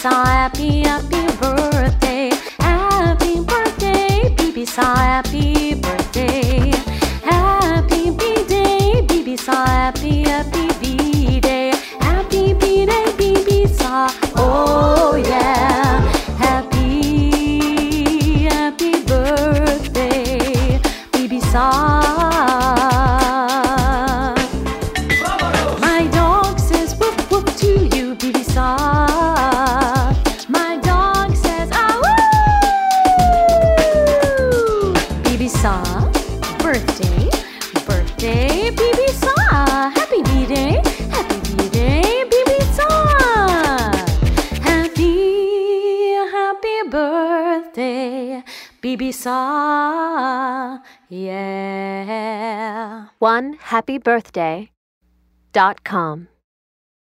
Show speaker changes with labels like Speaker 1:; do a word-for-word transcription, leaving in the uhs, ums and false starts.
Speaker 1: Saw, happy, happy birthday. Happy birthday, B B Saw, happy birthday. Happy B-Day, B B Saw, happy, happy B-Day. Happy B-Day, B B Saw, oh yeah. Happy, happy birthday, B B Saw. My dog says whoop whoop to you, B B Saw. My dog says ah woo. B B Saw, birthday, birthday, B B Saw. Happy B-Day, happy B-Day, B B Saw. Happy, happy birthday, B B Saw, yeah.
Speaker 2: one happy birthday dot com